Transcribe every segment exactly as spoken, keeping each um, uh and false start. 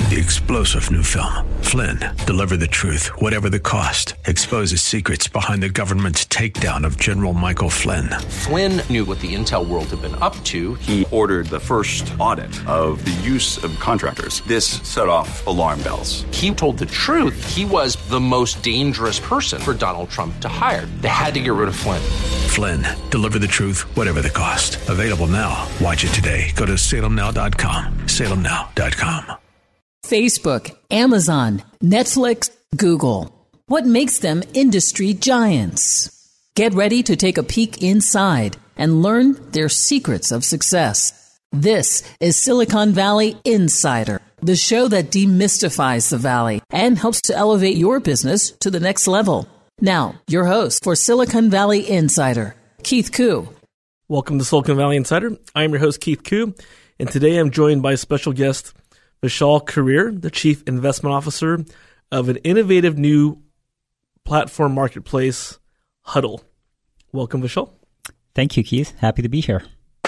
the explosive new film, Flynn, Deliver the Truth, Whatever the Cost, exposes secrets behind the government's takedown of General Michael Flynn. Flynn knew what the intel world had been up to. He ordered the first audit of the use of contractors. This set off alarm bells. He told the truth. He was the most dangerous person for Donald Trump to hire. They had to get rid of Flynn. Flynn, Deliver the Truth, Whatever the Cost. Available now. Watch it today. Go to salem now dot com. salem now dot com. Facebook, Amazon, Netflix, Google. What makes them industry giants? Get ready to take a peek inside and learn their secrets of success. This is Silicon Valley Insider, the show that demystifies the Valley and helps to elevate your business to the next level. Now, your host for Silicon Valley Insider, Keith Koo. Welcome to Silicon Valley Insider. I'm your host, Keith Koo, and today I'm joined by special guest Vishal Karir, the Chief Investment Officer of an innovative new platform marketplace, Huddle. Welcome, Vishal. Thank you, Keith. Happy to be here.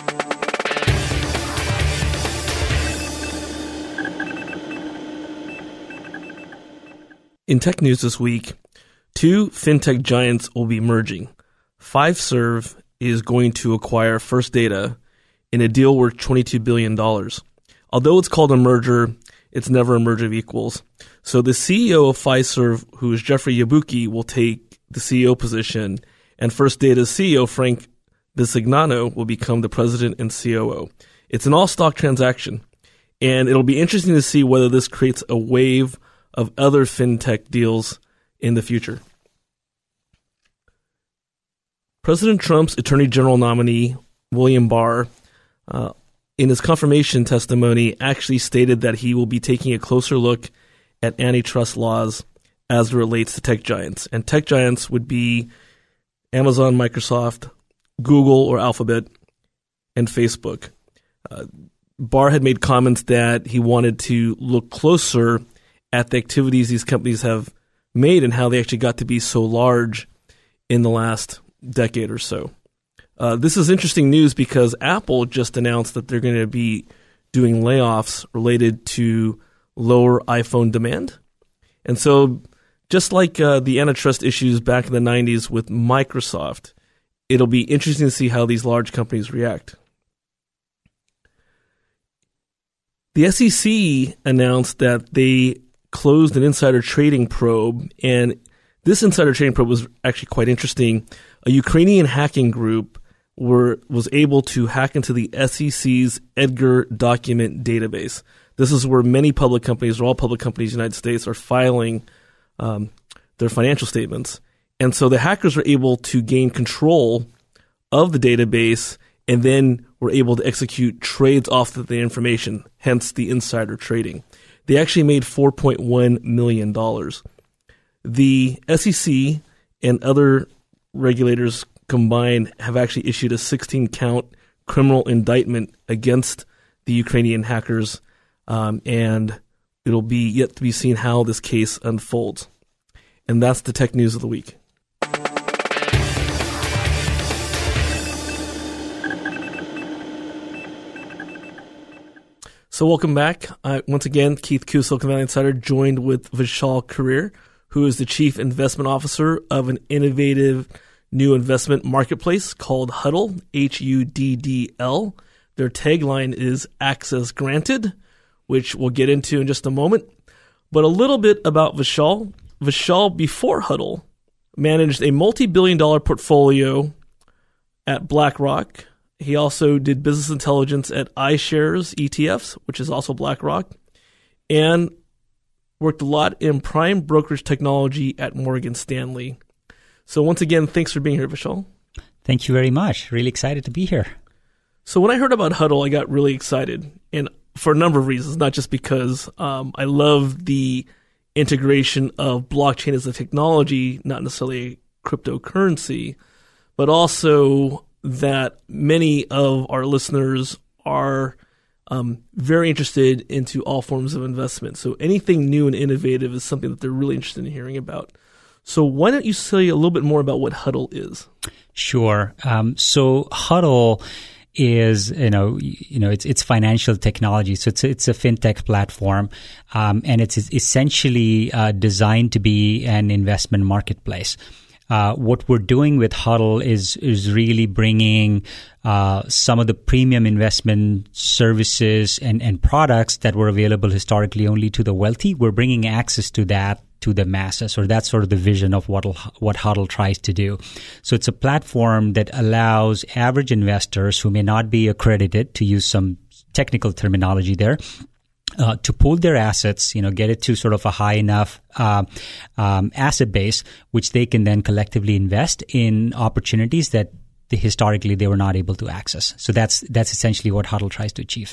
In tech news this week, two fintech giants will be merging. Fiserv is going to acquire First Data in a deal worth twenty-two billion dollars. Although it's called a merger, it's never a merger of equals. So the C E O of Fiserv, who is Jeffrey Yabuki, will take the C E O position, and First Data's C E O, Frank Bisignano, will become the president and C O O. It's an all-stock transaction, and it'll be interesting to see whether this creates a wave of other fintech deals in the future. President Trump's Attorney General nominee, William Barr, uh, in his confirmation testimony, actually stated that he will be taking a closer look at antitrust laws as it relates to tech giants. And tech giants would be Amazon, Microsoft, Google or Alphabet, and Facebook. Uh, Barr had made comments that he wanted to look closer at the activities these companies have made and how they actually got to be so large in the last decade or so. Uh, this is interesting news because Apple just announced that they're going to be doing layoffs related to lower iPhone demand. And so just like uh, the antitrust issues back in the nineties with Microsoft, it'll be interesting to see how these large companies react. The S E C announced that they closed an insider trading probe, and this insider trading probe was actually quite interesting. A Ukrainian hacking group were was able to hack into the S E C's Edgar document database. This is where many public companies, or all public companies in the United States, are filing um, their financial statements. And so the hackers were able to gain control of the database and then were able to execute trades off of the information, hence the insider trading. They actually made four point one million dollars. The S E C and other regulators combined have actually issued a sixteen-count criminal indictment against the Ukrainian hackers, um, and it'll be yet to be seen how this case unfolds. And that's the tech news of the week. So welcome back. Uh, once again, Keith Koo, Silicon Valley Insider, joined with Vishal Karir, who is the Chief Investment Officer of an innovative new investment marketplace called Huddle, H U D D L. Their tagline is Access Granted, which we'll get into in just a moment. But a little bit about Vishal. Vishal, before Huddle, managed a multi-billion dollar portfolio at BlackRock. He also did business intelligence at iShares E T Fs, which is also BlackRock, and worked a lot in prime brokerage technology at Morgan Stanley. So once again, thanks for being here, Vishal. Thank you very much. Really excited to be here. So when I heard about Huddle, I got really excited, and for a number of reasons, not just because um, I love the integration of blockchain as a technology, not necessarily a cryptocurrency, but also that many of our listeners are um, very interested into all forms of investment. So anything new and innovative is something that they're really interested in hearing about. So why don't you say a little bit more about what Huddle is? Sure. Um, so Huddle is, you know, you know, it's it's financial technology. So it's it's a fintech platform, um, and it's essentially uh, designed to be an investment marketplace. Uh, what we're doing with Huddle is is really bringing uh, some of the premium investment services and, and products that were available historically only to the wealthy. We're bringing access to that to the masses, or that's sort of the vision of what what Huddle tries to do. So it's a platform that allows average investors who may not be accredited, to use some technical terminology there, Uh, to pool their assets, you know, get it to sort of a high enough uh, um, asset base, which they can then collectively invest in opportunities that they, historically they were not able to access. So that's that's essentially what Huddle tries to achieve.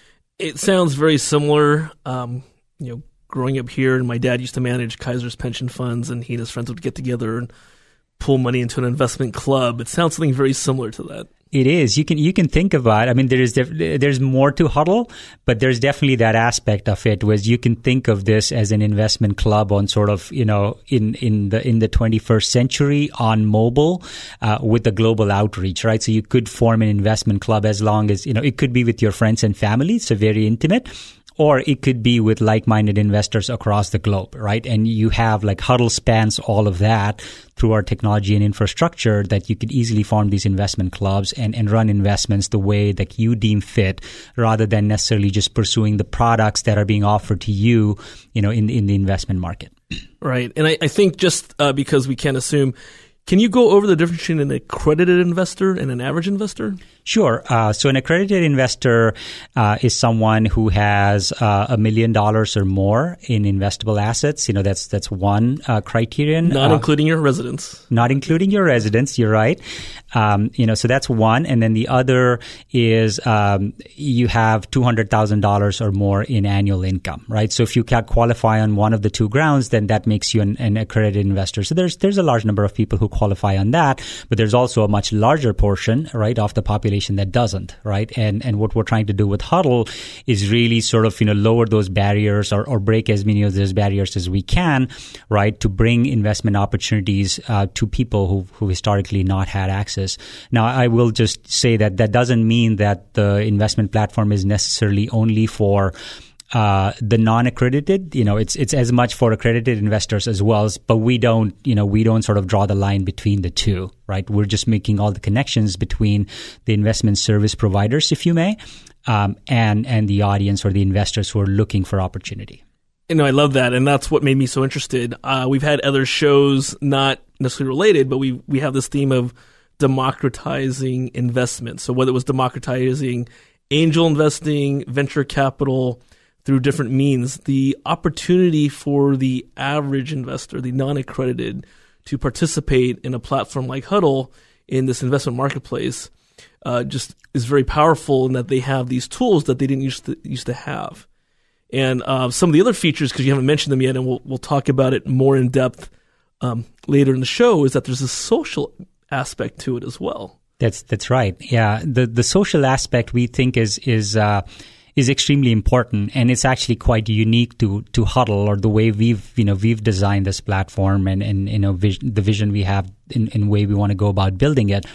It sounds very similar. Um, you know, growing up here, and my dad used to manage Kaiser's pension funds, and he and his friends would get together and pull money into an investment club. It sounds something very similar to that. It is. You can you can think about. I mean, there is def- there's more to Huddle, but there's definitely that aspect of it, where you can think of this as an investment club on sort of, you know, in in the in the twenty-first century on mobile, uh, with a global outreach, right? So you could form an investment club as long as, you know, it could be with your friends and family, so very intimate. Or it could be with like-minded investors across the globe, right? And you have, like, Huddle spans all of that through our technology and infrastructure, that you could easily form these investment clubs and, and run investments the way that you deem fit, rather than necessarily just pursuing the products that are being offered to you, you know, in, in the investment market. Right. And I, I think just uh, because we can't assume, can you go over the difference between an accredited investor and an average investor? Sure. Uh, so an accredited investor uh, is someone who has uh, a million dollars or more in investable assets. You know, that's that's one uh, criterion. Not uh, including your residence. Not including your residence. You're right. Um, you know, so that's one. And then the other is um, you have two hundred thousand dollars or more in annual income, right? So if you can qualify on one of the two grounds, then that makes you an, an accredited investor. So there's there's a large number of people who qualify on that, but there's also a much larger portion, right, of the population that doesn't, right? And and what we're trying to do with Huddle is really sort of, you know, lower those barriers, or, or break as many of those barriers as we can, right, to bring investment opportunities uh, to people who who historically not had access. Now, I will just say that that doesn't mean that the investment platform is necessarily only for Uh, the non-accredited. You know, it's it's as much for accredited investors as well, but we don't, you know, we don't sort of draw the line between the two, right? We're just making all the connections between the investment service providers, if you may, um, and and the audience or the investors who are looking for opportunity. You know, I love that, and that's what made me so interested. Uh, we've had other shows not necessarily related, but we we have this theme of democratizing investment. So whether it was democratizing angel investing, venture capital, through different means, the opportunity for the average investor, the non-accredited, to participate in a platform like Huddle in this investment marketplace uh, just is very powerful, in that they have these tools that they didn't used to, used to have. And uh, some of the other features, because you haven't mentioned them yet, and we'll, we'll talk about it more in depth um, later in the show, is that there's a social aspect to it as well. That's that's right. Yeah, the the social aspect we think is is. Uh, is extremely important, and it's actually quite unique to to Huddle, or the way we've you know we've designed this platform, and and you know vision, the vision we have in in way we want to go about building it.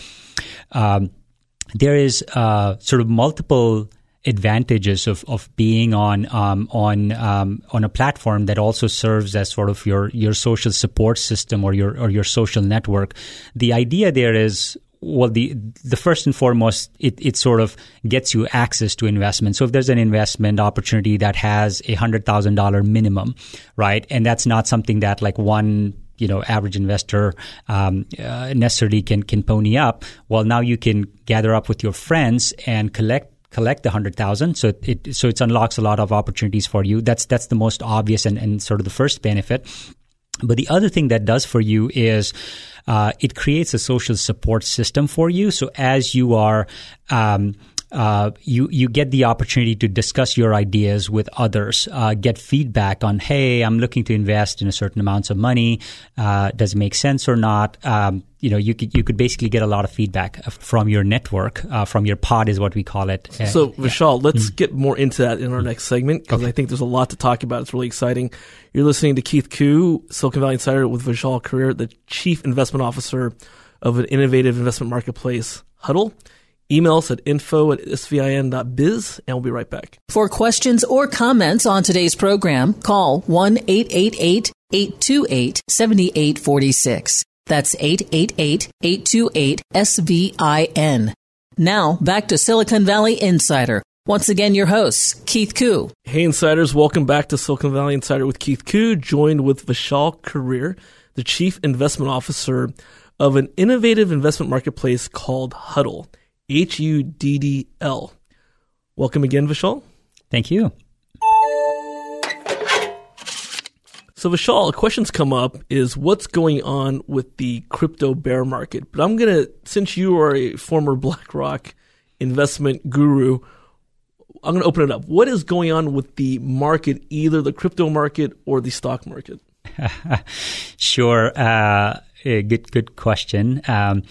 Um, there is uh, sort of multiple advantages of of being on um, on um, on a platform that also serves as sort of your your social support system, or your or your social network. The idea there is, well, the the first and foremost, it, it sort of gets you access to investment. So if there's an investment opportunity that has a one hundred thousand dollars minimum, right, and that's not something that like one you know average investor um, uh, necessarily can can pony up, well, now you can gather up with your friends and collect collect the one hundred thousand. So it so it unlocks a lot of opportunities for you. That's that's the most obvious and, and sort of the first benefit. But the other thing that does for you is uh, it creates a social support system for you. So as you are um, Uh, you you get the opportunity to discuss your ideas with others, uh, get feedback on, hey, I'm looking to invest in a certain amounts of money. Uh, does it make sense or not? Um, you know, you could you could basically get a lot of feedback from your network, uh, from your pod is what we call it. Uh, so, Vishal, yeah. let's mm-hmm. get more into that in our next segment, because okay. I think there's a lot to talk about. It's really exciting. You're listening to Keith Koo, Silicon Valley Insider, with Vishal Karir, the Chief Investment Officer of an innovative investment marketplace, Huddle. Email us at info at s v i n dot biz, and we'll be right back. For questions or comments on today's program, call one eight eight eight, eight two eight, seven eight four six. That's eight eight eight, eight two eight, S V I N. Now, back to Silicon Valley Insider. Once again, your host, Keith Koo. Hey, Insiders. Welcome back to Silicon Valley Insider with Keith Koo, joined with Vishal Karir, the Chief Investment Officer of an innovative investment marketplace called Huddle. H U D D L. Welcome again, Vishal. Thank you. So, Vishal, a question's come up is what's going on with the crypto bear market? But I'm going to, since you are a former BlackRock investment guru, I'm going to open it up. What is going on with the market, either the crypto market or the stock market? Sure. Uh, good, good question. Um,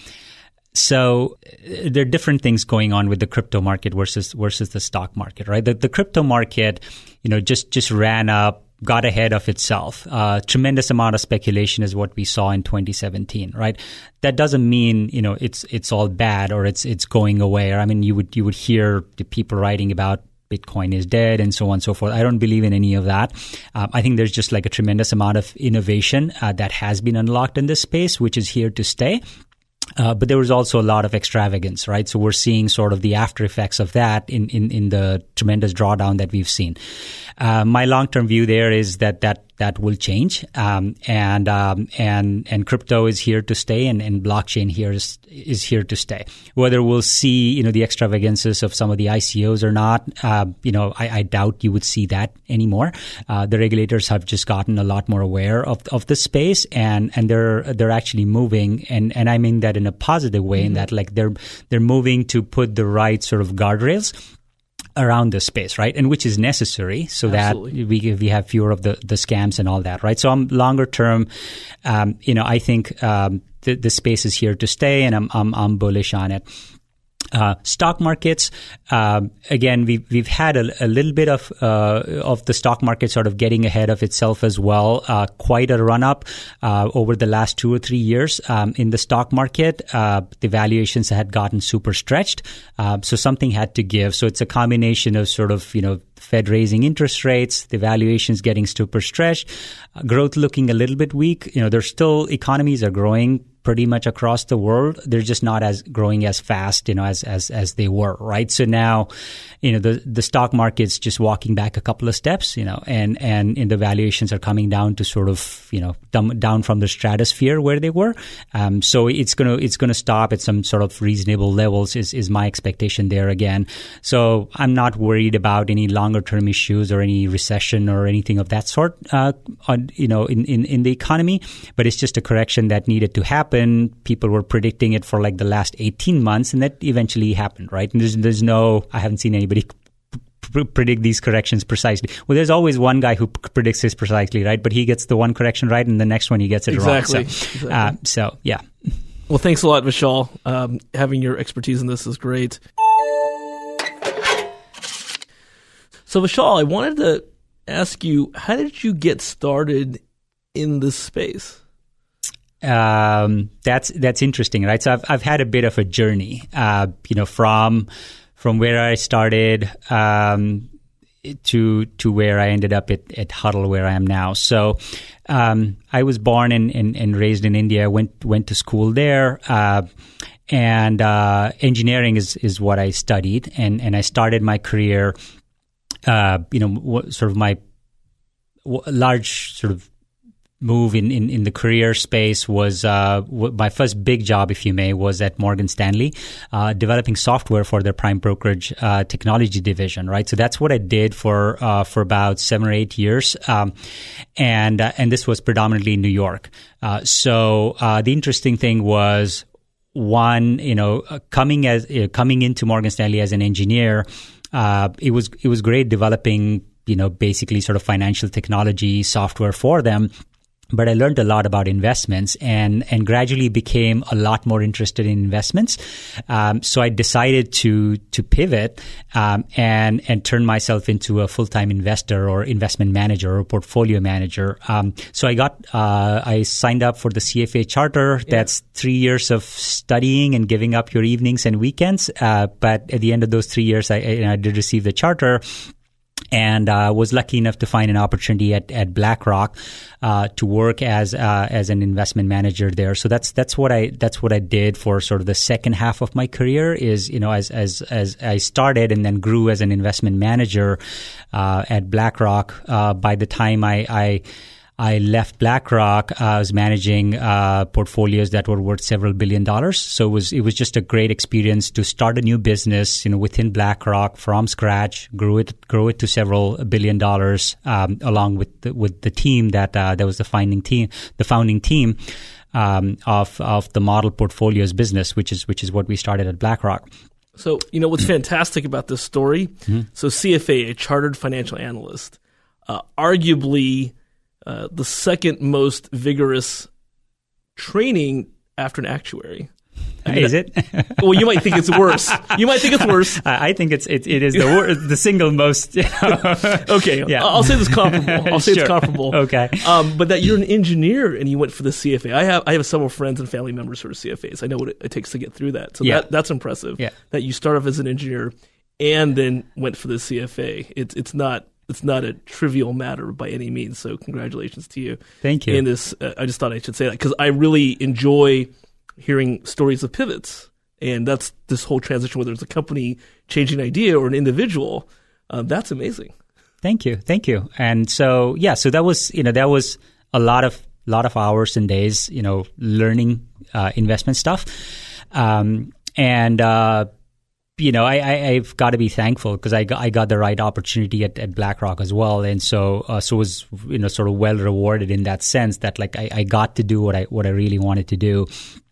So there are different things going on with the crypto market versus versus the stock market, right? The, the crypto market, you know, just just ran up, got ahead of itself. Uh, tremendous amount of speculation is what we saw in twenty seventeen, right? That doesn't mean, you know, it's it's all bad or it's it's going away. Or I mean, you would you would hear the people writing about Bitcoin is dead and so on and so forth. I don't believe in any of that. Um, I think there's just like a tremendous amount of innovation uh, that has been unlocked in this space, which is here to stay. Uh, but there was also a lot of extravagance, right? So we're seeing sort of the after effects of that in, in, in the tremendous drawdown that we've seen. Uh, my long-term view there is that that, that will change. Um, and, um, and, and crypto is here to stay and, and blockchain here is, is here to stay. Whether we'll see, you know, the extravagances of some of the I C Os or not, uh, you know, I, I doubt you would see that anymore. Uh, the regulators have just gotten a lot more aware of, of the space and, and they're, they're actually moving. And, and I mean that in a positive way, mm-hmm. in that like they're, they're moving to put the right sort of guardrails around the space, right? And which is necessary so Absolutely. that we we have fewer of the, the scams and all that, right? So I'm longer term, um, you know, I think um, the, the space is here to stay, and I'm I'm, I'm bullish on it. Uh, stock markets, uh, again, we've, we've had a, a little bit of, uh, of the stock market sort of getting ahead of itself as well. Uh, quite a run up, uh, over the last two or three years. Um, in the stock market, uh, the valuations had gotten super stretched. Uh, so something had to give. So it's a combination of sort of, you know, Fed raising interest rates, the valuations getting super stretched, uh, growth looking a little bit weak. You know, there's still economies are growing pretty much across the world. They're just not as growing as fast, you know, as, as, as they were, right? So now, you know, the, the stock market's just walking back a couple of steps, you know, and, and, and the valuations are coming down to sort of, you know, dumb, down from the stratosphere where they were. Um, so it's going to, it's going to stop at some sort of reasonable levels is, is my expectation there again. So I'm not worried about any longer term issues or any recession or anything of that sort, uh, on, you know, in, in, in the economy, but it's just a correction that needed to happen. People were predicting it for like the last eighteen months, and that eventually happened, right? And there's, there's no, I haven't seen anybody p- predict these corrections precisely. Well, there's always one guy who p- predicts this precisely, right? But he gets the one correction right, and the next one he gets it exactly. wrong. So, exactly. Uh, so, yeah. Well, thanks a lot, Vishal. Um, having your expertise in this is great. So, Vishal, I wanted to ask you, how did you get started in this space? Um, that's, that's interesting, right? So I've, I've had a bit of a journey, uh, you know, from, from where I started, um, to, to where I ended up at, at Huddle, where I am now. So, um, I was born and, and, and raised in India, went, went to school there, uh, and, uh, engineering is, is what I studied. And, and I started my career, uh, you know, sort of my large sort of move in, in, in the career space was uh, w- my first big job, if you may, was at Morgan Stanley, uh, developing software for their prime brokerage uh, technology division. Right, so that's what I did for uh, for about seven or eight years, um, and uh, and this was predominantly in New York. Uh, so uh, the interesting thing was, one, you know, uh, coming as uh, coming into Morgan Stanley as an engineer, uh, it was it was great developing, you know, basically sort of financial technology software for them. but I learned a lot about investments and, and gradually became a lot more interested in investments. Um, so I decided to, to pivot, um, and, and turn myself into a full-time investor or investment manager or portfolio manager. Um, so I got, uh, I signed up for the C F A charter. Yeah. That's three years of studying and giving up your evenings and weekends. Uh, but at the end of those three years, I, I did receive the charter. And uh, was lucky enough to find an opportunity at, at BlackRock uh, to work as uh, as an investment manager there. So that's that's what I that's what I did for sort of the second half of my career. Is you know as as as I started and then grew as an investment manager uh, at BlackRock. Uh, by the time I, I I left BlackRock, I was managing uh, portfolios that were worth several billion dollars. So it was it was just a great experience to start a new business, you know, within BlackRock from scratch, grew it grow it to several billion dollars, um, along with the, with the team that uh, that was the founding team, the founding team um, of of the model portfolios business, which is which is what we started at BlackRock. So you know what's fantastic about this story? Mm-hmm. So C F A, a chartered financial analyst, uh, arguably. Uh, the second most vigorous training after an actuary. I mean, is it? Well, you might think it's worse. You might think it's worse. I think it's it, it is the wor- the single most. You know. Okay, yeah. I'll say it's comparable. I'll say sure. it's comparable. Okay, um, but that you're an engineer and you went for the C F A. I have I have several friends and family members who are C F As. I know what it, it takes to get through that. So yeah. that that's impressive. Yeah. That you start off as an engineer and then went for the C F A. It's it's not. It's not a trivial matter by any means. So congratulations to you. Thank you. In this, uh, I just thought I should say that because I really enjoy hearing stories of pivots, and that's this whole transition. Whether it's a company changing an idea or an individual, uh, that's amazing. Thank you, thank you. And so yeah, so that was you know that was a lot of lot of hours and days, you know, learning uh, investment stuff, um, and. Uh, You know, I, I, I've got to be thankful because I got, I got the right opportunity at, at BlackRock as well, and so uh, so was you know sort of well rewarded in that sense that like I, I got to do what I what I really wanted to do.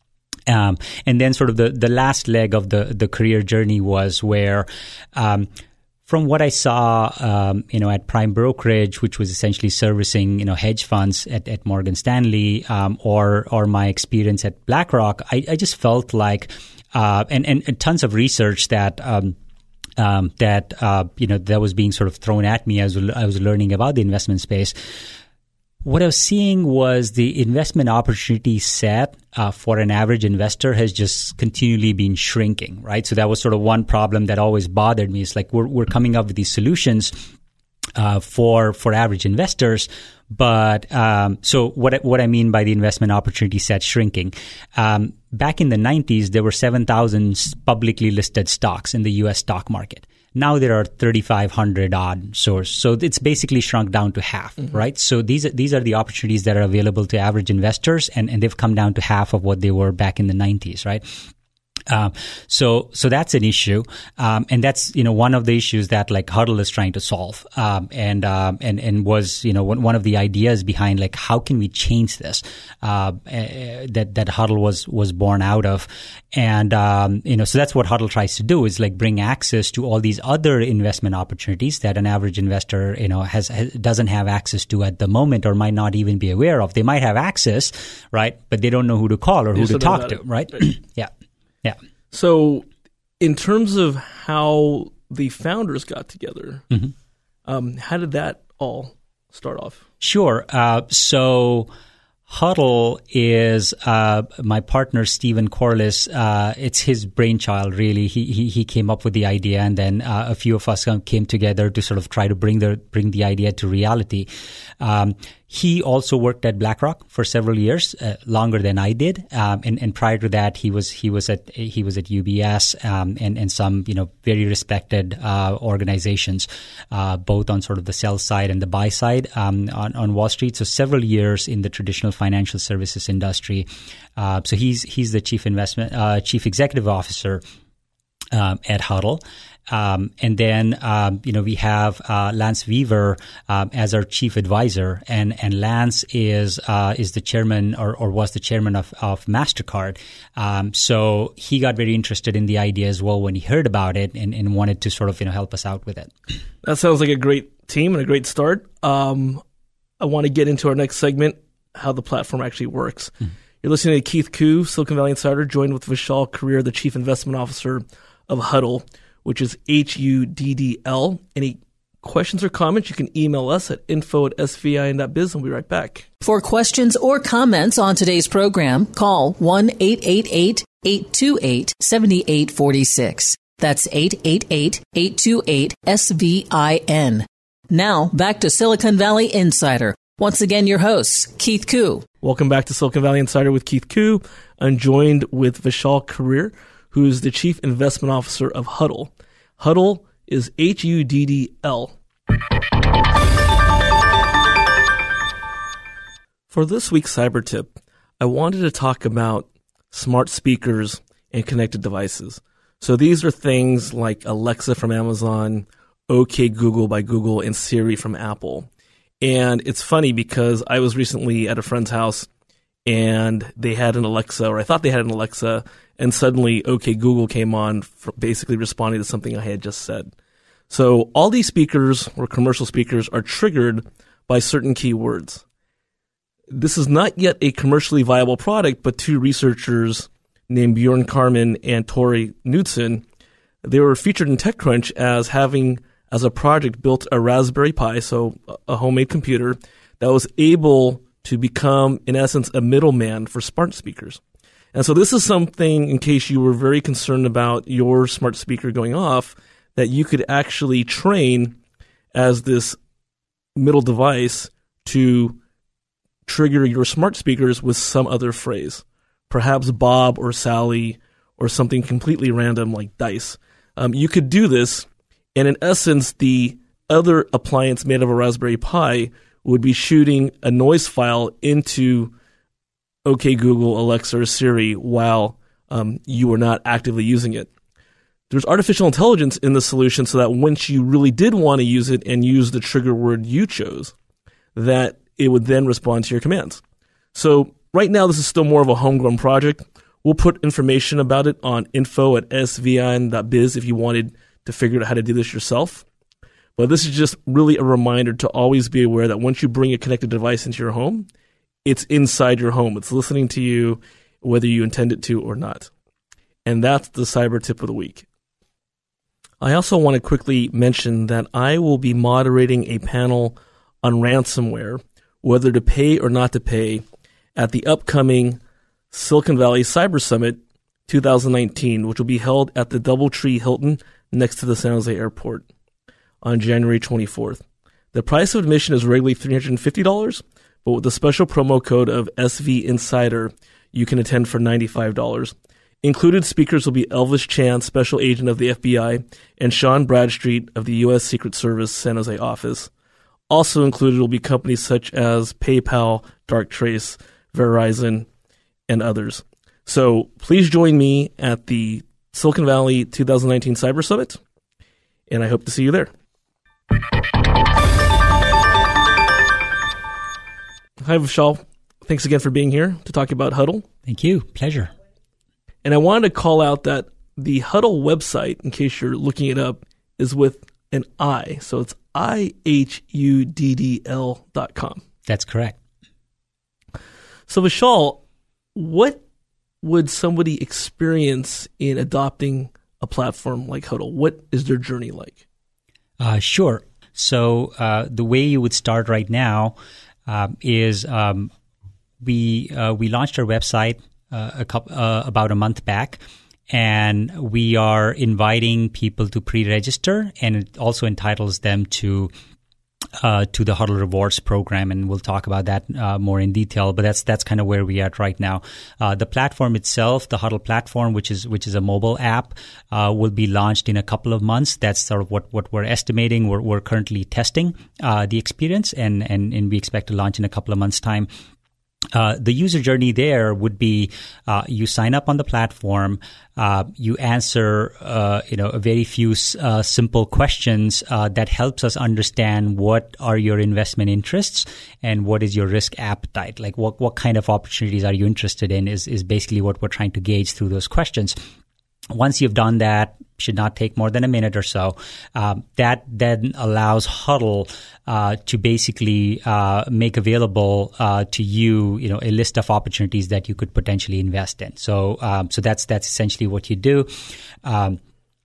Um, and then sort of the, the last leg of the the career journey was where. Um, From what I saw, um, you know, at Prime Brokerage, which was essentially servicing, you know, hedge funds at, at Morgan Stanley, um, or or my experience at BlackRock, I, I just felt like, uh, and, and and tons of research that. Um, um, that uh, you know that was being sort of thrown at me as I was learning about the investment space. What I was seeing was the investment opportunity set uh, for an average investor has just continually been shrinking, right? So that was sort of one problem that always bothered me. It's like we're we're coming up with these solutions uh, for for average investors, but um, so what what I mean by the investment opportunity set shrinking. Um, back in the nineties, there were seven thousand publicly listed stocks in the U S stock market. Now there are thirty-five hundred odd source. So it's basically shrunk down to half, mm-hmm. right? So these are, these are the opportunities that are available to average investors, and, and they've come down to half of what they were back in the nineties, right? Um, so, so that's an issue. Um, and that's, you know, one of the issues that like Huddle is trying to solve. Um, and, um, and, and was, you know, one, one of the ideas behind like, how can we change this, uh, uh, that, that Huddle was, was born out of. And, um, you know, so that's what Huddle tries to do is like bring access to all these other investment opportunities that an average investor, you know, has, has doesn't have access to at the moment or might not even be aware of. They might have access, right? But they don't know who to call or who to talk to, right? Yeah. Yeah. So in terms of how the founders got together, mm-hmm. um, how did that all start off? Sure. Uh, so Huddle is uh, my partner, Stephen Corliss. Uh, it's his brainchild, really. He, he he came up with the idea, and then uh, a few of us came together to sort of try to bring the bring the idea to reality. Um, He also worked at BlackRock for several years, uh, longer than I did. Um, and, and prior to that, he was he was at he was at U B S um, and and some you know very respected uh, organizations, uh, both on sort of the sell side and the buy side um, on on Wall Street. So several years in the traditional financial services industry. Uh, so he's he's the chief investment uh, chief executive officer um, at Huddle. Um, and then, um, you know, we have, uh, Lance Weaver, um, as our chief advisor, and, and Lance is, uh, is the chairman or, or was the chairman of, of MasterCard. Um, so he got very interested in the idea as well when he heard about it and, and wanted to sort of, you know, help us out with it. That sounds like a great team and a great start. Um, I want to get into our next segment. how the platform actually works. Mm. You're listening to Keith Koo, Silicon Valley Insider, joined with Vishal Karir, the Chief Investment Officer of Huddle, which is H U D D L. Any questions or comments, you can email us at info at s v i n dot biz, and we'll be right back. For questions or comments on today's program, call one eight eight eight, eight two eight, seven eight four six. That's eight eight eight, eight two eight, S V I N. Now, back to Silicon Valley Insider. Once again, your host, Keith Koo. Welcome back to Silicon Valley Insider with Keith Koo. I'm joined with Vishal Karir, who is the Chief Investment Officer of Huddle. Huddle is H U D D L. For this week's Cyber Tip, I wanted to talk about smart speakers and connected devices. So these are things like Alexa from Amazon, OK Google by Google, and Siri from Apple. And it's funny because I was recently at a friend's house and they had an Alexa, or I thought they had an Alexa, and suddenly OK Google came on, basically responding to something I had just said. So all these speakers, or commercial speakers, are triggered by certain keywords. This is not yet a commercially viable product, but two researchers named Bjorn Carmen and Tori Knudsen, they were featured in TechCrunch as having, as a project, built a Raspberry Pi, so a homemade computer, that was able to become, in essence, a middleman for smart speakers. And so this is something, in case you were very concerned about your smart speaker going off, that you could actually train as this middle device to trigger your smart speakers with some other phrase. Perhaps Bob or Sally or something completely random like dice. Um, you could do this, and in essence, the other appliance made of a Raspberry Pi would be shooting a noise file into OK Google, Alexa, or Siri while um, you were not actively using it. There's artificial intelligence in the solution so that once you really did want to use it and use the trigger word you chose, that it would then respond to your commands. So right now, this is still more of a homegrown project. We'll put information about it on info at s v i n dot biz if you wanted to figure out how to do this yourself. But this is just really a reminder to always be aware that once you bring a connected device into your home, it's inside your home. It's listening to you whether you intend it to or not. And that's the cyber tip of the week. I also want to quickly mention that I will be moderating a panel on ransomware, whether to pay or not to pay, at the upcoming Silicon Valley Cyber Summit twenty nineteen, which will be held at the DoubleTree Hilton next to the San Jose Airport on January twenty-fourth. The price of admission is regularly three hundred fifty dollars, but with the special promo code of S V Insider, you can attend for ninety-five dollars. Included speakers will be Elvis Chan, Special Agent of the F B I, and Sean Bradstreet of the U S Secret Service San Jose office. Also included will be companies such as PayPal, Darktrace, Verizon, and others. So please join me at the Silicon Valley twenty nineteen Cyber Summit, and I hope to see you there. Hi, Vishal. Thanks again for being here to talk about Huddle. Thank you. Pleasure. And I wanted to call out that the Huddle website, in case you're looking it up, is with an I. So it's I H U D D L dot com. That's correct. So Vishal, what would somebody experience in adopting a platform like Huddle? What is their journey like? Uh, sure. So uh, the way you would start right now uh, is um, we uh, we launched our website uh, a couple, uh, about a month back, and we are inviting people to pre-register, and it also entitles them to uh, to the Huddle Rewards program, and we'll talk about that uh, more in detail. But that's that's kind of where we are at right now. Uh, the platform itself, the Huddle platform, which is which is a mobile app, uh, will be launched in a couple of months. That's sort of what, what we're estimating. We're we're currently testing uh, the experience, and, and and we expect to launch in a couple of months' time. Uh, the user journey there would be uh, you sign up on the platform, uh, you answer uh, you know a very few uh, simple questions uh, that helps us understand what are your investment interests and what is your risk appetite. Like what what kind of opportunities are you interested in is is basically what we're trying to gauge through those questions. once you've done that, should not take more than a minute or so. Um, that then allows Huddle uh, to basically uh, make available uh, to you, you know, a list of opportunities that you could potentially invest in. So, um, so that's that's essentially what you do. Um,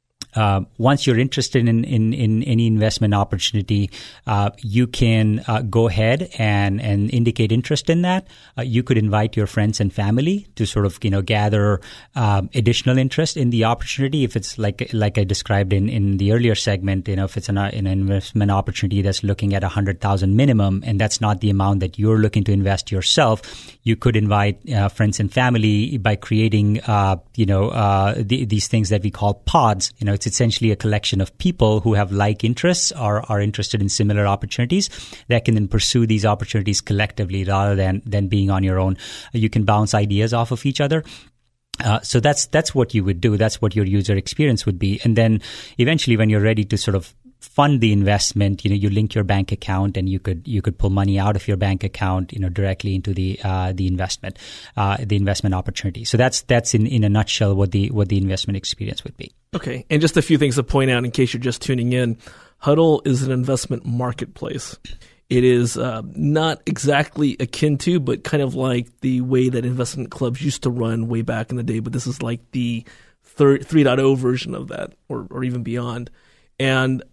Uh, once you're interested in, in, in any investment opportunity, uh, you can uh, go ahead and, and indicate interest in that. Uh, you could invite your friends and family to sort of, you know, gather um, additional interest in the opportunity. If it's like like I described in, in the earlier segment, you know, if it's an, an investment opportunity that's looking at one hundred thousand minimum, and that's not the amount that you're looking to invest yourself, you could invite uh, friends and family by creating, uh, you know, uh, the, these things that we call pods. You know, it's essentially a collection of people who have like interests or are interested in similar opportunities that can then pursue these opportunities collectively rather than, than being on your own. You can bounce ideas off of each other. Uh, so that's that's what you would do. That's what your user experience would be. And then eventually when you're ready to sort of fund the investment, you know, you link your bank account and you could you could pull money out of your bank account, you know, directly into the uh, the investment, uh, the investment opportunity. So that's that's in, in a nutshell what the what the investment experience would be. Okay, and just a few things to point out in case you're just tuning in. Huddle is an investment marketplace. It is uh, not exactly akin to, but kind of like the way that investment clubs used to run way back in the day. But this is like the three point oh version of that, or or even beyond. And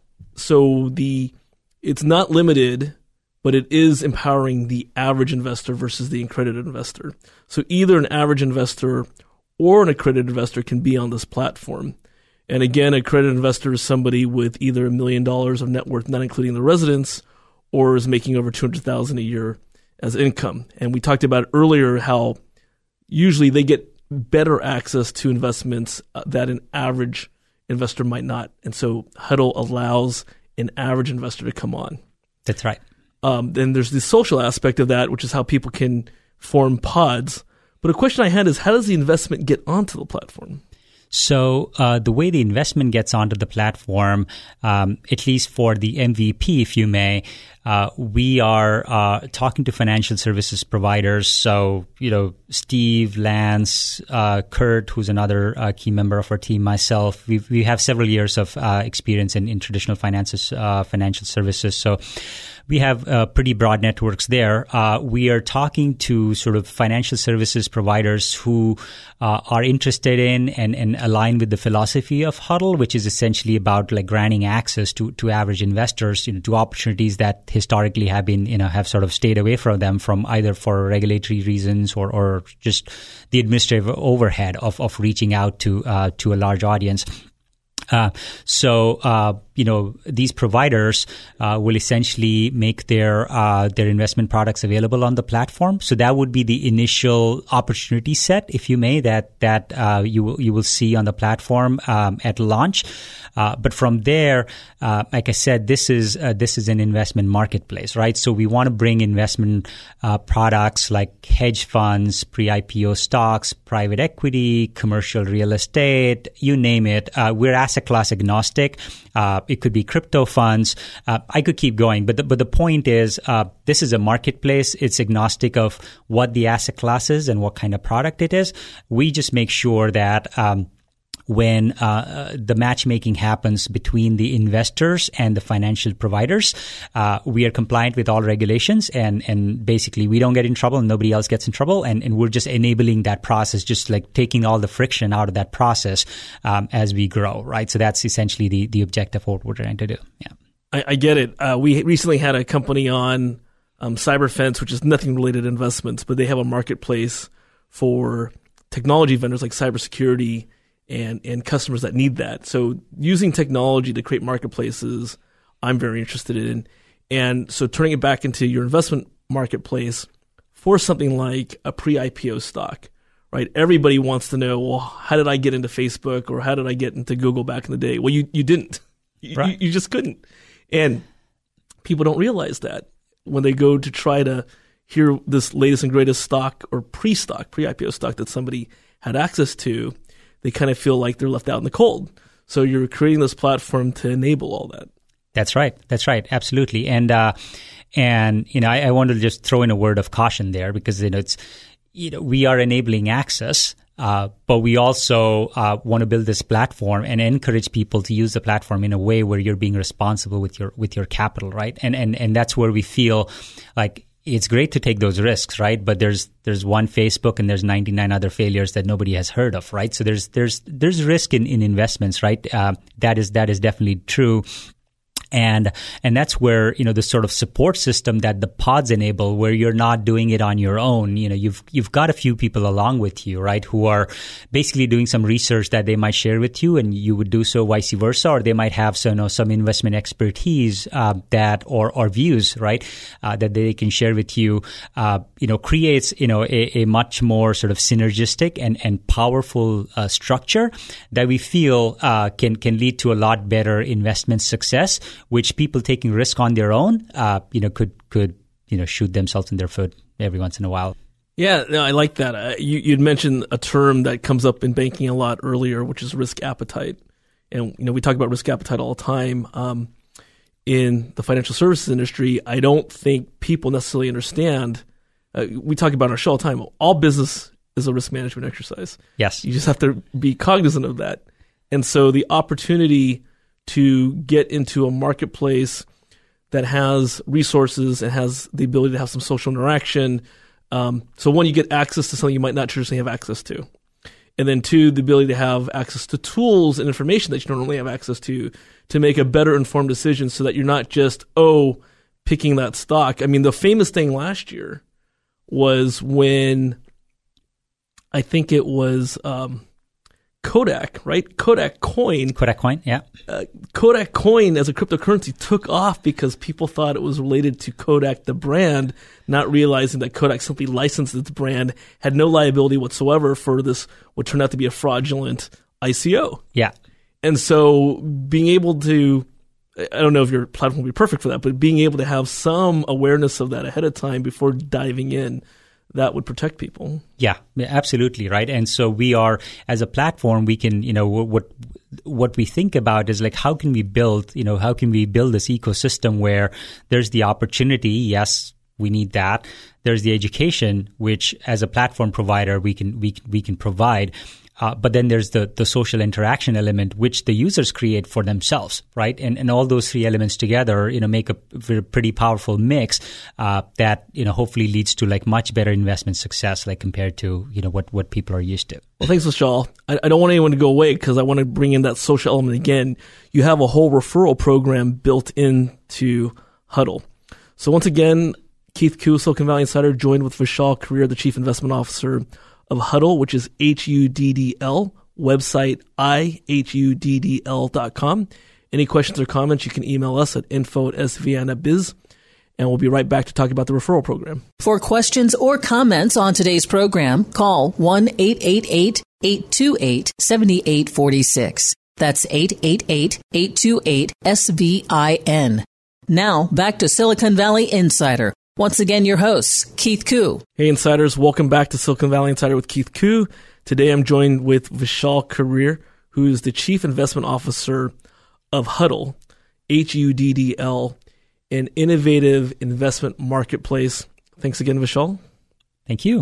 so the it's not limited, but it is empowering the average investor versus the accredited investor. So either an average investor or an accredited investor can be on this platform. And again, an accredited investor is somebody with either a million dollars of net worth, not including the residence, or is making over two hundred thousand dollars a year as income. And we talked about earlier how usually they get better access to investments that an average investor might not. And so Huddle allows an average investor to come on. That's right. Um, then there's the social aspect of that, which is how people can form pods. But a question I had is, how does the investment get onto the platform? So uh, the way the investment gets onto the platform, um, at least for the M V P, if you may, uh, we are uh, talking to financial services providers. So, you know, Steve, Lance, uh, Kurt, who's another uh, key member of our team, myself, we we have several years of uh, experience in, in traditional finances, uh, financial services. So we have uh, pretty broad networks there. Uh, we are talking to sort of financial services providers who uh, are interested in and, and align with the philosophy of Huddle, which is essentially about like granting access to, to average investors, you know, to opportunities that historically have been, you know, have sort of stayed away from them from either for regulatory reasons or, or just the administrative overhead of, of reaching out to, uh, to a large audience. Uh, so, uh, you know, these providers uh, will essentially make their uh, their investment products available on the platform. So that would be the initial opportunity set, if you may, that that uh, you will you will see on the platform um, at launch. Uh, but from there, uh, like I said, this is uh, this is an investment marketplace, right? So we want to bring investment uh, products like hedge funds, pre-I P O stocks, private equity, commercial real estate, you name it. Uh, we're asset class agnostic. Uh, it could be crypto funds. Uh, I could keep going, but the, but the point is, uh, this is a marketplace. It's agnostic of what the asset class is and what kind of product it is. We just make sure that um, when uh, the matchmaking happens between the investors and the financial providers, uh, we are compliant with all regulations, and, and basically we don't get in trouble and nobody else gets in trouble, and, and we're just enabling that process, just like taking all the friction out of that process um, as we grow, right? So that's essentially the, the objective of what we're trying to do. Yeah, I, I get it. Uh, we recently had a company on um, CyberFence, which is nothing related to investments, but they have a marketplace for technology vendors like cybersecurity and and customers that need that. So using technology to create marketplaces, I'm very interested in. And so turning it back into your investment marketplace for something like a pre-I P O stock, right? Everybody wants to know, well, how did I get into Facebook or how did I get into Google back in the day? Well, you, you didn't. You, right. you, you just couldn't. And people don't realize that when they go to try to hear this latest and greatest stock or pre-stock, pre-I P O stock that somebody had access to, they kind of feel like they're left out in the cold. So you're creating this platform to enable all that. That's right. That's right. Absolutely. And, uh, and, you know, I, I wanted to just throw in a word of caution there because, you know, it's, you know, we are enabling access. Uh, but we also uh, want to build this platform and encourage people to use the platform in a way where you're being responsible with your with your capital, right? And and and that's where we feel like it's great to take those risks, right? But there's there's one Facebook and there's ninety-nine other failures that nobody has heard of, right? So there's there's there's risk in, in investments, right? Uh, that is that is definitely true. And and that's where, you know, the sort of support system that the pods enable, where you're not doing it on your own. You know, you've you've got a few people along with you, right, who are basically doing some research that they might share with you, and you would do so vice versa, or they might have some, you know, some investment expertise uh, that or or views, right, uh, that they can share with you. Uh, you know, creates you know a, a much more sort of synergistic and and powerful uh, structure that we feel uh, can can lead to a lot better investment success, which people taking risk on their own, uh, you know, could could you know shoot themselves in their foot every once in a while. Yeah, no, I like that. Uh, you, you'd mentioned a term that comes up in banking a lot earlier, which is risk appetite, and you know we talk about risk appetite all the time um, in the financial services industry. I don't think people necessarily understand. Uh, we talk about on our show all the time. All business is a risk management exercise. Yes, you just have to be cognizant of that, and so the opportunity to get into a marketplace that has resources and has the ability to have some social interaction. Um, so one, you get access to something you might not traditionally have access to. And then two, the ability to have access to tools and information that you don't normally have access to, to make a better informed decision so that you're not just, oh, picking that stock. I mean, the famous thing last year was when I think it was um, Kodak, right? Kodak Coin. Kodak Coin, yeah. Uh, Kodak Coin as a cryptocurrency took off because people thought it was related to Kodak, the brand, not realizing that Kodak simply licensed its brand, had no liability whatsoever for this, what turned out to be a fraudulent I C O. Yeah. And so being able to, I don't know if your platform will be perfect for that, but being able to have some awareness of that ahead of time before diving in, that would protect people. Yeah, absolutely, right. And so we are, as a platform, we can, you know, what what we think about is like, how can we build, you know, how can we build this ecosystem where there's the opportunity, yes, we need that. There's the education, which as a platform provider, we can we we can provide. Uh, but then there's the, the social interaction element, which the users create for themselves, right? And and all those three elements together, you know, make a pretty powerful mix uh, that, you know, hopefully leads to like much better investment success, like compared to, you know, what, what people are used to. Well, thanks, Vishal. I, I don't want anyone to go away because I want to bring in that social element again. You have a whole referral program built into Huddle. So once again, Keith Koo, Silicon Valley Insider, joined with Vishal Karir, the Chief Investment Officer of Huddle, which is H U D D L, website I H U D D L dot com. Any questions or comments, you can email us at info at s v n dot biz, and we'll be right back to talk about the referral program. For questions or comments on today's program, call one eight eight eight, eight two eight, seven eight four six. That's eight eight eight, eight two eight, S V I N. Now, back to Silicon Valley Insider. Once again, your host, Keith Koo. Hey, Insiders. Welcome back to Silicon Valley Insider with Keith Koo. Today, I'm joined with Vishal Karir, who is the Chief Investment Officer of Huddle, H U D D L, an innovative investment marketplace. Thanks again, Vishal. Thank you.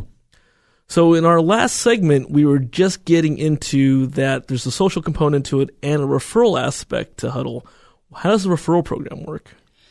So in our last segment, we were just getting into that there's a social component to it and a referral aspect to Huddle. How does the referral program work?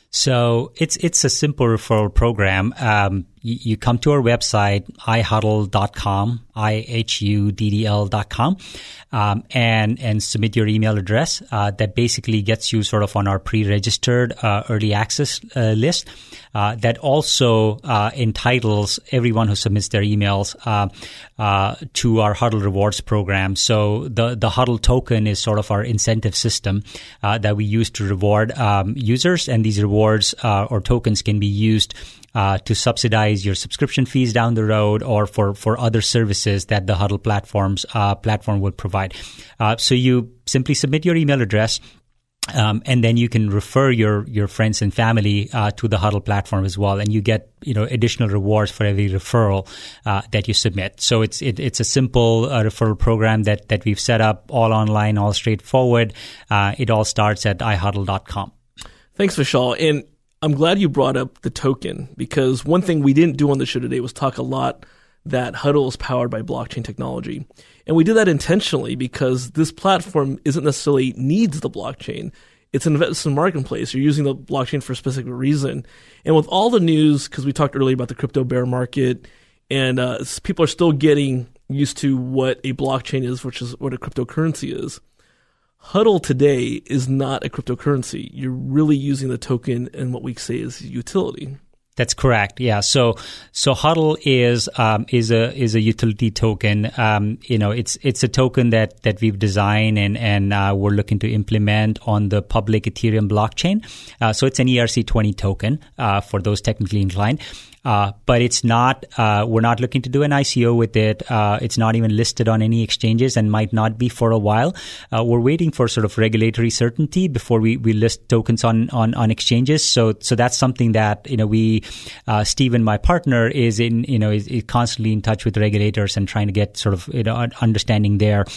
So it's it's a simple referral program. Um, you, you come to our website, i huddle dot com, I H U D D L dot com, um, and and submit your email address. Uh, that basically gets you sort of on our pre-registered uh, early access uh, list. Uh, that also uh, entitles everyone who submits their emails uh, uh, to our Huddle Rewards program. So the the Huddle token is sort of our incentive system uh, that we use to reward um, users, and these rewards uh, or tokens can be used Uh, to subsidize your subscription fees down the road, or for, for other services that the Huddle platforms uh, platform will provide. Uh, so you simply submit your email address, um, and then you can refer your your friends and family uh, to the Huddle platform as well, and you get you know additional rewards for every referral uh, that you submit. So it's it, it's a simple uh, referral program that that we've set up, all online, all straightforward. Uh, it all starts at i huddle dot com. Thanks, Vishal. And I'm glad you brought up the token, because one thing we didn't do on the show today was talk a lot that Huddle is powered by blockchain technology. And we did that intentionally because this platform isn't necessarily needs the blockchain. It's an investment marketplace. You're using the blockchain for a specific reason. And with all the news, because we talked earlier about the crypto bear market, and uh, people are still getting used to what a blockchain is, which is what a cryptocurrency is. Huddle today is not a cryptocurrency. You're really using the token and what we say is utility. That's correct. Yeah. So, so Huddle is um, is a is a utility token. Um, you know, it's it's a token that that we've designed and and uh, we're looking to implement on the public Ethereum blockchain. Uh, so it's an E R C twenty token uh, for those technically inclined. Uh, but it's not, uh, we're not looking to do an I C O with it. Uh, it's not even listed on any exchanges and might not be for a while. Uh, we're waiting for sort of regulatory certainty before we, we list tokens on, on, on exchanges. So, so that's something that, you know, we, uh, Steven, my partner, is in, you know, is, is constantly in touch with regulators and trying to get sort of, you know, understanding there.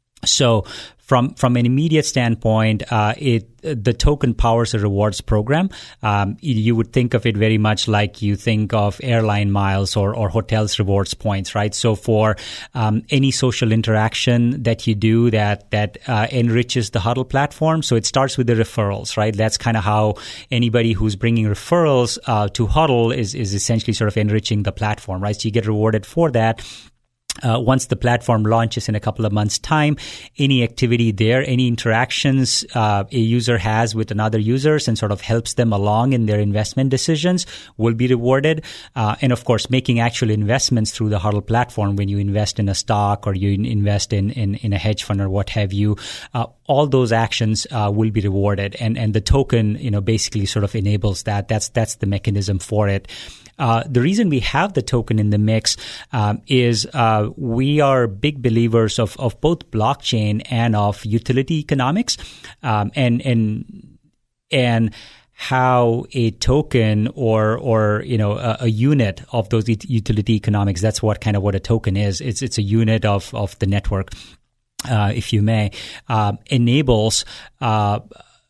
So from from an immediate standpoint, uh, it the token powers a rewards program. Um, you would think of it very much like you think of airline miles or, or hotels rewards points, right? So for um, any social interaction that you do that that uh, enriches the Huddle platform, so it starts with the referrals, right? That's kind of how anybody who's bringing referrals uh, to Huddle is is essentially sort of enriching the platform, right? So you get rewarded for that. Uh, once the platform launches in a couple of months' time, any activity there, any interactions uh, a user has with another users and sort of helps them along in their investment decisions will be rewarded. Uh, and of course, making actual investments through the Huddle platform when you invest in a stock or you invest in, in, in a hedge fund or what have you, uh, all those actions uh, will be rewarded. And, and the token, you know, basically sort of enables that. That's, that's the mechanism for it. Uh, the reason we have the token in the mix um, is uh, we are big believers of, of both blockchain and of utility economics, um, and and and how a token or or you know a, a unit of those utility economics. That's what kind of what a token is. It's it's a unit of of the network, uh, if you may, uh, enables. Uh,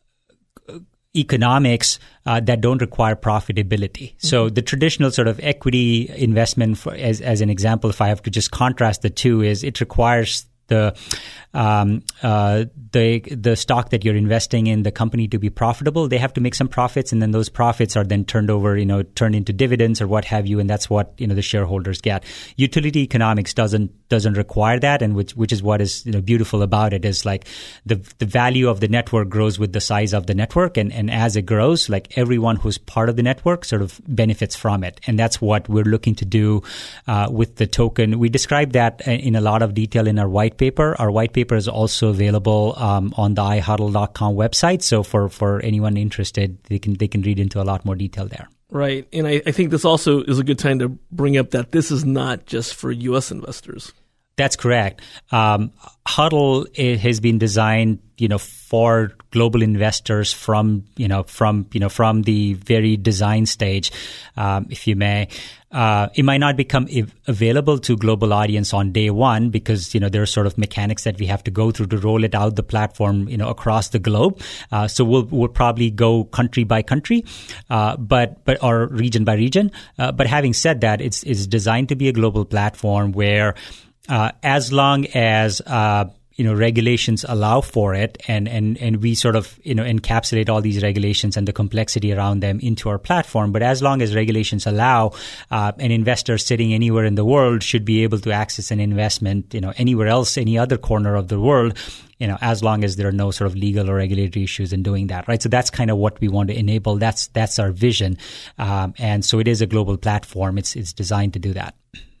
economics uh, that don't require profitability. Mm-hmm. So the traditional sort of equity investment, for, as as an example, if I have to just contrast the two, is it requires the um, uh, the the stock that you're investing in, the company, to be profitable. They have to make some profits, and then those profits are then turned over, you know, turned into dividends or what have you, and that's what, you know, the shareholders get. Utility economics doesn't doesn't require that, and which which is what is, you know, beautiful about it, is like the the value of the network grows with the size of the network, and and as it grows, like everyone who's part of the network sort of benefits from it, and that's what we're looking to do uh, with the token. We describe that in a lot of detail in our white paper. Our white paper is also available um, on the i huddle dot com website. So for, for anyone interested, they can they can read into a lot more detail there. Right. And I, I think this also is a good time to bring up that this is not just for U S investors. That's correct. Um, Huddle it has been designed, you know, for global investors from, you know, from, you know, from the very design stage, um, if you may. Uh, it might not become ev- available to global audience on day one because, you know, there are sort of mechanics that we have to go through to roll it out the platform, you know, across the globe. Uh, so we'll, we'll probably go country by country, uh, but, but, or region by region. Uh, but having said that, it's, it's designed to be a global platform where, uh, as long as, uh, you know, regulations allow for it, and, and, and we sort of, you know, encapsulate all these regulations and the complexity around them into our platform. But as long as regulations allow, uh, an investor sitting anywhere in the world should be able to access an investment, you know, anywhere else, any other corner of the world, you know, as long as there are no sort of legal or regulatory issues in doing that, right? So that's kind of what we want to enable. That's, that's our vision. Um, and so it is a global platform. It's, it's designed to do that.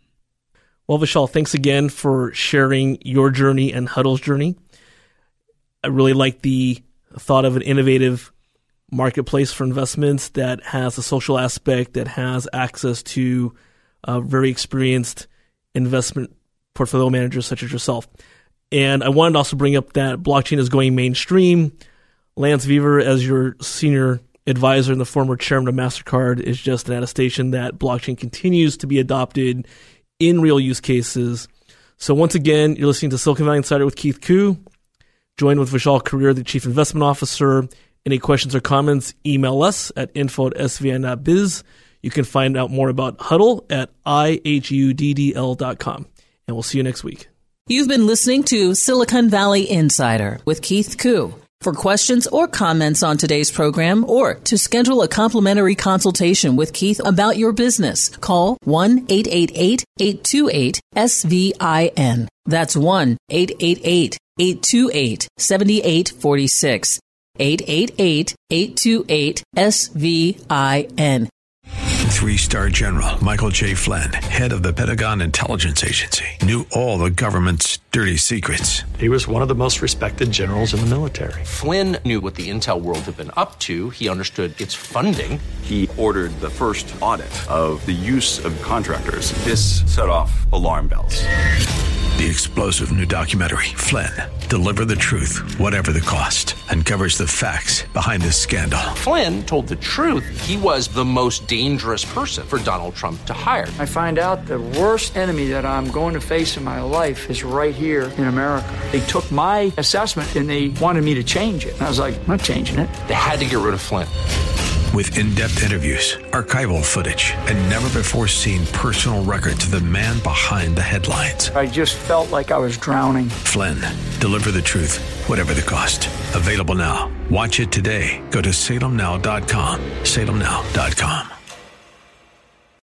Well, Vishal, thanks again for sharing your journey and Huddle's journey. I really like the thought of an innovative marketplace for investments that has a social aspect, that has access to uh, very experienced investment portfolio managers such as yourself. And I wanted to also bring up that blockchain is going mainstream. Lance Weaver, as your senior advisor and the former chairman of MasterCard, is just an attestation that blockchain continues to be adopted in real use cases. So once again, you're listening to Silicon Valley Insider with Keith Koo, joined with Vishal Karir, the Chief Investment Officer. Any questions or comments, email us at info at s v n dot biz. You can find out more about Huddle at I H U D D L dot com. And we'll see you next week. You've been listening to Silicon Valley Insider with Keith Koo. For questions or comments on today's program, or to schedule a complimentary consultation with Keith about your business, call one eight eight eight, eight two eight, S V I N. That's one eight eight eight, eight two eight, seven eight four six. eight eight eight, eight two eight, S V I N. Three-star General Michael J. Flynn, head of the Pentagon Intelligence Agency, knew all the government's dirty secrets. He was one of the most respected generals in the military. Flynn knew what the intel world had been up to. He understood its funding. He ordered the first audit of the use of contractors. This set off alarm bells. The explosive new documentary, Flynn, Deliver the Truth, Whatever the Cost, uncovers the facts behind this scandal. Flynn told the truth. He was the most dangerous person for Donald Trump to hire. I find out the worst enemy that I'm going to face in my life is right here in America. They took my assessment and they wanted me to change it. And I was like, I'm not changing it. They had to get rid of Flynn. With in-depth interviews, archival footage, and never-before-seen personal records of the man behind the headlines. I just felt like I was drowning. Flynn, Deliver the Truth, Whatever the Cost. Available now. Watch it today. Go to Salem Now dot com. Salem Now dot com.